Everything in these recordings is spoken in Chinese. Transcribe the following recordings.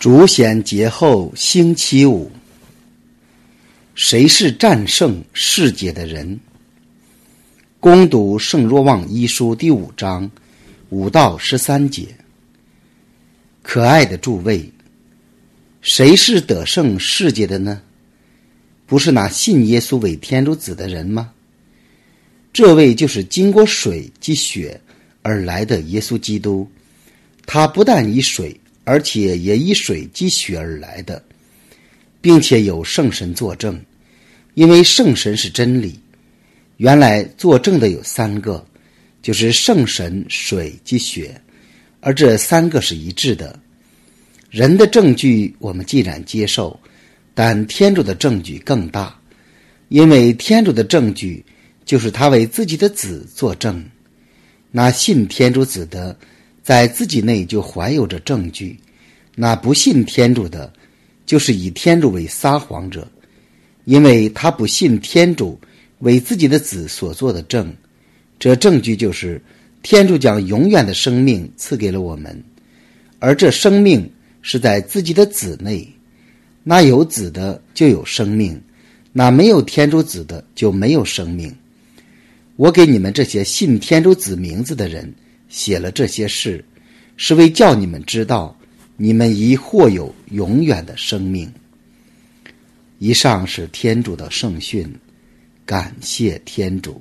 主显节后星期五，谁是战胜世界的人？攻读圣若望一书第5章5到13节。可爱的诸位，谁是得胜世界的呢？不是那信耶稣为天主子的人吗？这位就是经过水及血而来的耶稣基督，他不但以水，而且也以水及血而来的，并且有圣神作证，因为圣神是真理。原来作证的有3个，就是圣神、水及血，而这3个是一致的。人的证据我们既然接受，但天主的证据更大，因为天主的证据就是他为自己的子作证。那信天主子的，在自己内就怀有着证据；那不信天主的，就是以天主为撒谎者，因为他不信天主为自己的子所做的证。这证据就是天主将永远的生命赐给了我们，而这生命是在自己的子内。那有子的就有生命，那没有天主子的就没有生命。我给你们这些信天主子名字的人写了这些事，是为叫你们知道，你们已获有永远的生命。以上是天主的圣训，感谢天主。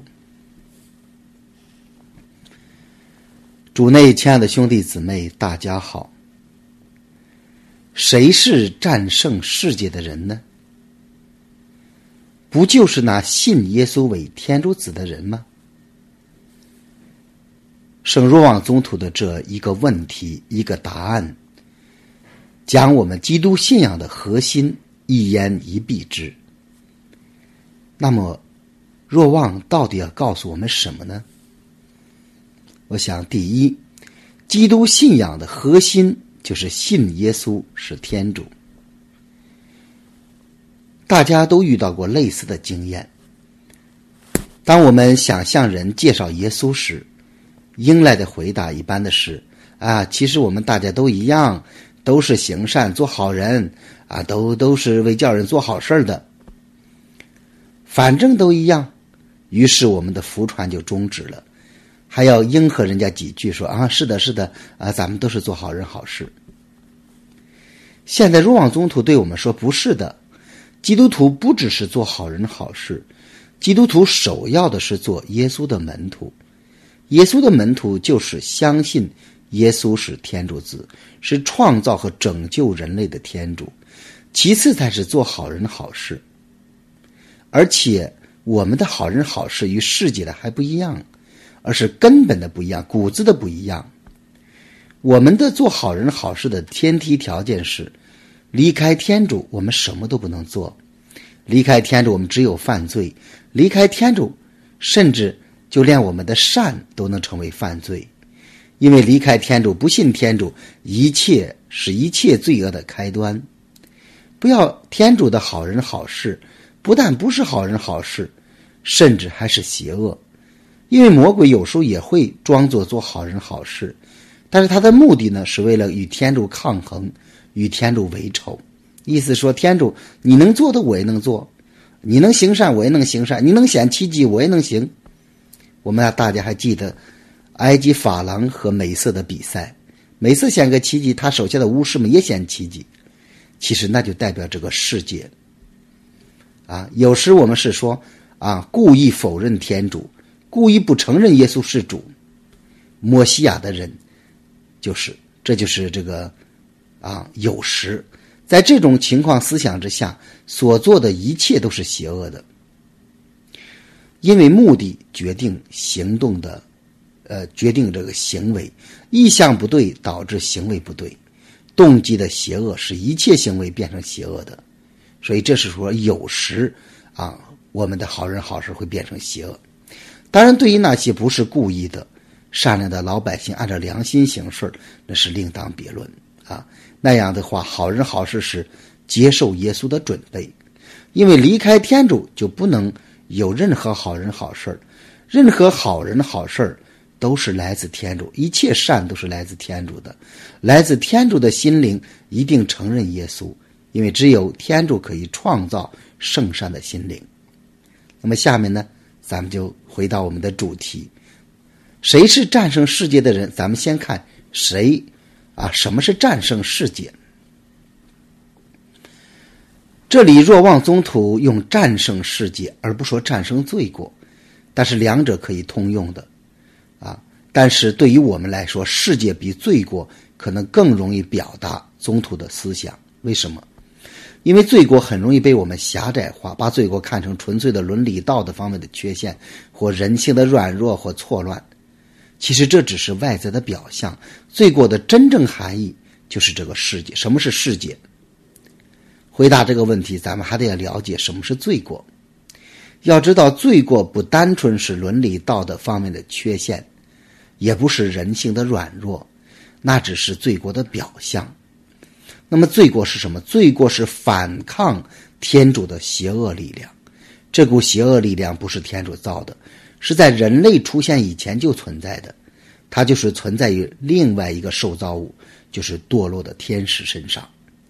主内亲爱的兄弟姊妹，大家好。谁是战胜世界的人呢？不就是那信耶稣为天主子的人吗？圣若望宗徒的这一个问题，一个答案，将我们基督信仰的核心一言以蔽之。那么若望到底要告诉我们什么呢？我想，第一，基督信仰的核心就是信耶稣是天主。大家都遇到过类似的经验，当我们想向人介绍耶稣时，应来的回答一般的是其实我们大家都一样，都是行善做好人都是为叫人做好事的，反正都一样。于是我们的福传就终止了，还要应和人家几句说是的是的咱们都是做好人好事。现在若望宗徒对我们说，不是的，基督徒不只是做好人好事，基督徒首要的是做耶稣的门徒。耶稣的门徒就是相信耶稣是天主子，是创造和拯救人类的天主，其次才是做好人好事。而且我们的好人好事与世界的还不一样，而是根本的不一样，骨子的不一样。我们的做好人好事的前提条件是，离开天主我们什么都不能做，离开天主我们只有犯罪，离开天主甚至就连我们的善都能成为犯罪。因为离开天主，不信天主，一切是一切罪恶的开端。不要天主的好人好事，不但不是好人好事，甚至还是邪恶。因为魔鬼有时候也会装作做好人好事，但是他的目的呢，是为了与天主抗衡，与天主为仇。意思说，天主你能做的我也能做，你能行善我也能行善，你能显奇迹我也能行。我们大家还记得埃及法郎和美色的比赛，每次显个奇迹，他手下的巫师们也显奇迹。其实那就代表这个世界有时我们是说故意否认天主，故意不承认耶稣是主。摩西亚的人这就是这个有时在这种情况思想之下所做的一切都是邪恶的。因为目的决定行动的决定这个行为，意向不对导致行为不对，动机的邪恶使一切行为变成邪恶的。所以这是说有时我们的好人好事会变成邪恶。当然对于那些不是故意的善良的老百姓，按照良心行事，那是另当别论那样的话，好人好事是接受耶稣的准备。因为离开天主就不能有任何好人好事，任何好人好事都是来自天主，一切善都是来自天主的。来自天主的心灵一定承认耶稣，因为只有天主可以创造圣善的心灵。那么下面呢，咱们就回到我们的主题，谁是战胜世界的人？咱们先看谁什么是战胜世界？这里若望宗徒用战胜世界而不说战胜罪过，但是两者可以通用的但是对于我们来说，世界比罪过可能更容易表达宗徒的思想。为什么？因为罪过很容易被我们狭窄化，把罪过看成纯粹的伦理道德方面的缺陷，或人性的软弱或错乱。其实这只是外在的表象，罪过的真正含义就是这个世界。什么是世界？回答这个问题，咱们还得要了解什么是罪过。要知道，罪过不单纯是伦理道德方面的缺陷，也不是人性的软弱，那只是罪过的表象。那么罪过是什么？罪过是反抗天主的邪恶力量。这股邪恶力量不是天主造的，是在人类出现以前就存在的，它就是存在于另外一个受造物，就是堕落的天使身上。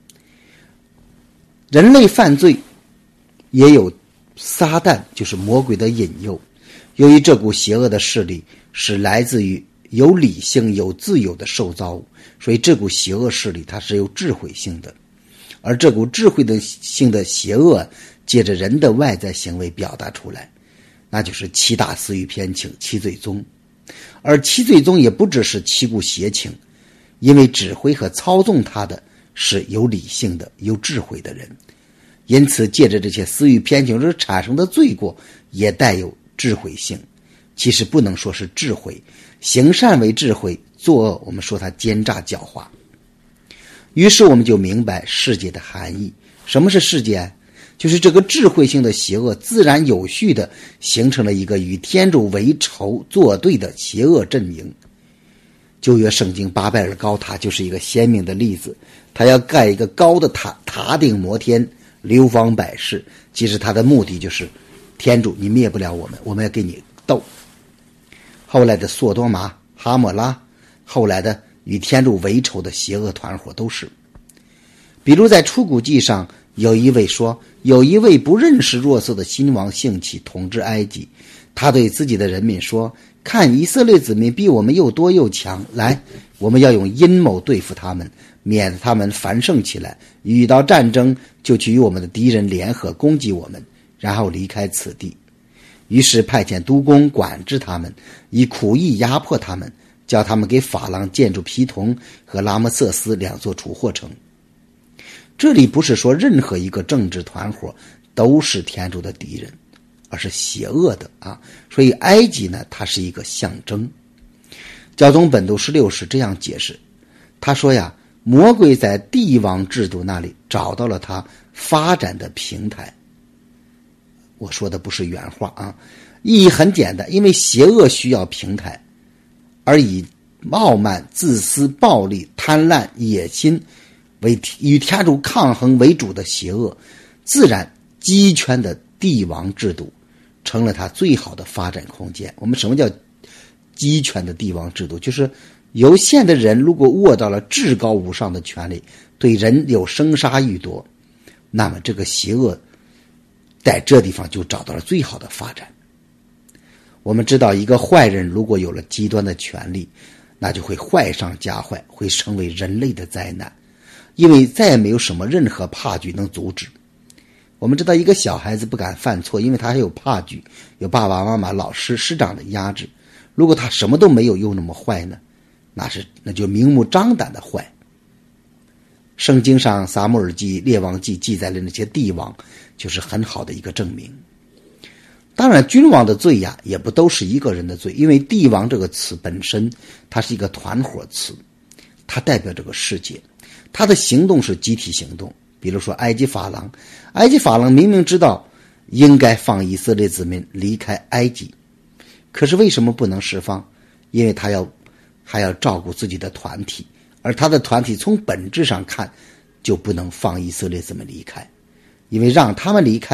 人类犯罪也有撒旦，就是魔鬼的引诱。由于这股邪恶的势力是来自于有理性有自由的受造物，所以这股邪恶势力它是有智慧性的，而这股智慧的性的邪恶借着人的外在行为表达出来，那就是七大私欲偏情，七罪宗。而七罪宗也不只是七股邪情，因为指挥和操纵它的是有理性的有智慧的人，因此借着这些私欲偏情而产生的罪过也带有智慧性。其实不能说是智慧，行善为智慧，作恶我们说它奸诈狡猾。于是我们就明白世界的含义。什么是世界？就是这个智慧性的邪恶自然有序地形成了一个与天主为仇作对的邪恶阵营。旧约圣经巴贝尔高塔就是一个鲜明的例子，他要盖一个高的塔，塔顶摩天，流芳百世。其实他的目的就是天主你灭不了我们，我们要跟你斗。后来的索多玛、哈摩拉，后来的与天主为仇的邪恶团伙都是。比如在出谷记上有一位说，有一位不认识若瑟的新王兴起统治埃及，他对自己的人民说，看以色列子民比我们又多又强，来，我们要用阴谋对付他们，免得他们繁盛起来，遇到战争就去与我们的敌人联合攻击我们，然后离开此地。于是派遣督工管制他们，以苦役压迫他们，叫他们给法郎建筑皮铜和拉莫瑟斯两座储货城。这里不是说任何一个政治团伙都是天主的敌人，而是邪恶的所以埃及呢，它是一个象征。教宗本笃16世这样解释，他说呀，魔鬼在帝王制度那里找到了他发展的平台。我说的不是原话意义很简单，因为邪恶需要平台，而以傲慢、自私、暴力、贪婪、野心为与天主抗衡为主的邪恶，自然集权的帝王制度成了他最好的发展空间。我们什么叫集权的帝王制度？就是有限的人如果握到了至高无上的权力，对人有生杀予夺，那么这个邪恶在这地方就找到了最好的发展。我们知道一个坏人如果有了极端的权力，那就会坏上加坏，会成为人类的灾难，因为再也没有什么任何帕举能阻止。我们知道一个小孩子不敢犯错，因为他还有帕举，有爸爸妈妈、老师、师长的压制。如果他什么都没有，又那么坏呢？那就明目张胆的坏。圣经上撒母耳记、列王记记载了那些帝王，就是很好的一个证明。当然君王的罪呀，也不都是一个人的罪，因为帝王这个词本身它是一个团伙词，它代表这个世界，它的行动是集体行动。比如说埃及法郎明明知道应该放以色列子民离开埃及，可是为什么不能释放？因为他还要照顾自己的团体，而他的团体从本质上看就不能放以色列子民离开，因为让他们离开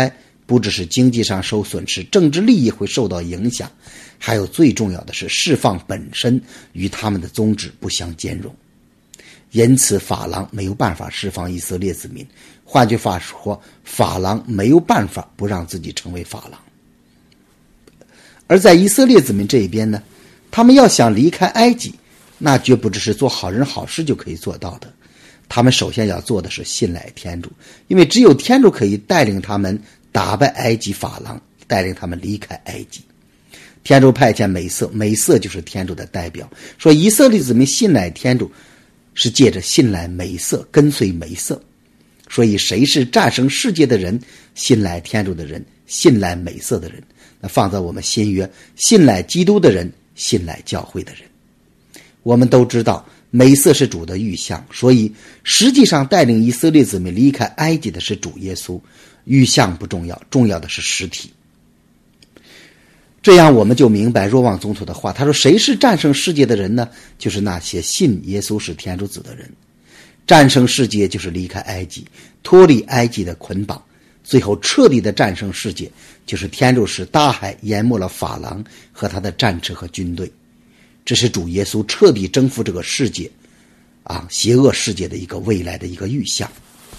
不只是经济上受损失，政治利益会受到影响，还有最重要的是释放本身与他们的宗旨不相兼容。因此法郎没有办法释放以色列子民，换句话说，法郎没有办法不让自己成为法郎。而在以色列子民这一边呢，他们要想离开埃及，那绝不只是做好人好事就可以做到的，他们首先要做的是信赖天主，因为只有天主可以带领他们打败埃及法郎，带领他们离开埃及。天主派遣美色，美色就是天主的代表，说以色列子民信赖天主是借着信赖美色，跟随美色。所以谁是战胜世界的人？信赖天主的人，信赖美色的人。那放在我们新约，信赖基督的人，信赖教会的人。我们都知道美色是主的预象，所以实际上带领以色列子民离开埃及的是主耶稣，预象不重要，重要的是实体。这样我们就明白若望宗徒的话，他说谁是战胜世界的人呢？就是那些信耶稣是天主子的人。战胜世界就是离开埃及，脱离埃及的捆绑，最后彻底的战胜世界，就是天主使大海淹没了法郎和他的战车和军队。这是主耶稣彻底征服这个世界邪恶世界的一个未来的一个预象。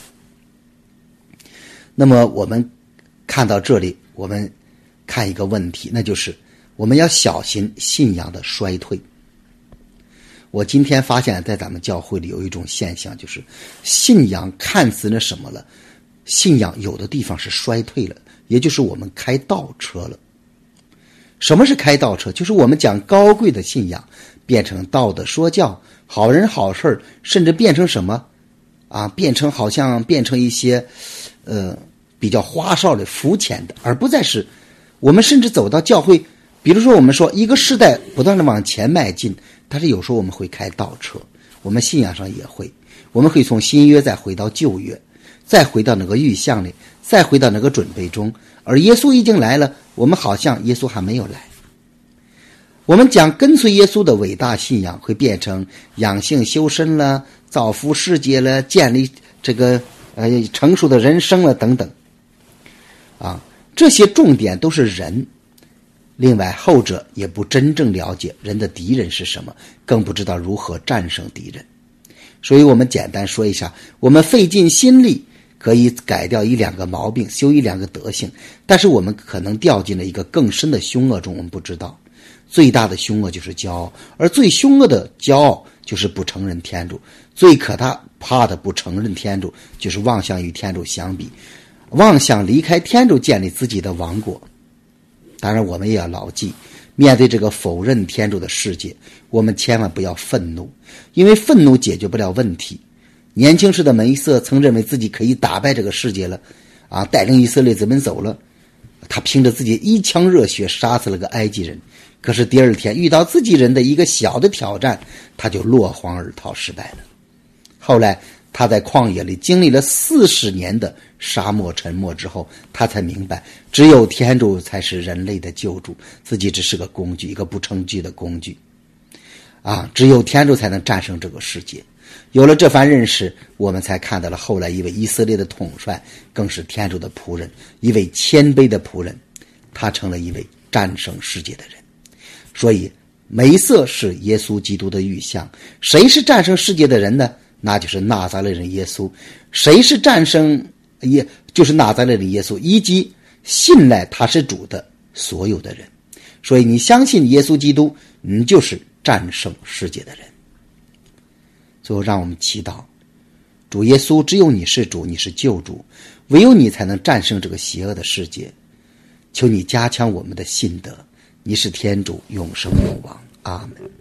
那么我们看到这里，我们看一个问题，那就是我们要小心信仰的衰退。我今天发现在咱们教会里有一种现象，就是信仰看似那什么了，信仰有的地方是衰退了，也就是我们开倒车了。什么是开倒车？就是我们讲高贵的信仰变成道德说教，好人好事，甚至变成什么变成一些比较花哨的肤浅的，而不再是我们甚至走到教会，比如说我们说一个时代不断的往前迈进，但是有时候我们会开倒车，我们信仰上也会，我们会从新约再回到旧约，再回到那个预象里，再回到那个准备中，而耶稣已经来了，我们好像耶稣还没有来。我们讲跟随耶稣的伟大信仰会变成养性修身了，造福世界了，建立这个成熟的人生了等等这些重点都是人。另外后者也不真正了解人的敌人是什么，更不知道如何战胜敌人。所以我们简单说一下，我们费尽心力可以改掉一两个毛病，修一两个德性，但是我们可能掉进了一个更深的凶恶中，我们不知道。最大的凶恶就是骄傲，而最凶恶的骄傲就是不承认天主，最可怕的不承认天主就是妄想与天主相比，妄想离开天主建立自己的王国。当然我们也要牢记，面对这个否认天主的世界，我们千万不要愤怒，因为愤怒解决不了问题。年轻时的梅瑟曾认为自己可以打败这个世界了带领以色列子民走了，他凭着自己一腔热血杀死了个埃及人，可是第二天遇到自己人的一个小的挑战，他就落荒而逃，失败了。后来他在旷野里经历了40年的沙漠沉默之后，他才明白只有天主才是人类的救主，自己只是个工具，一个不成器的工具只有天主才能战胜这个世界。有了这番认识，我们才看到了后来一位以色列的统帅更是天主的仆人，一位谦卑的仆人，他成了一位战胜世界的人。所以梅瑟是耶稣基督的预象。谁是战胜世界的人呢？那就是拿撒勒人耶稣。谁是战胜就是拿撒勒人耶稣以及信赖他是主的所有的人。所以你相信耶稣基督，你就是战胜世界的人。最后让我们祈祷，主耶稣，只有你是主，你是救主，唯有你才能战胜这个邪恶的世界。求你加强我们的信德，你是天主，永生有王。阿们。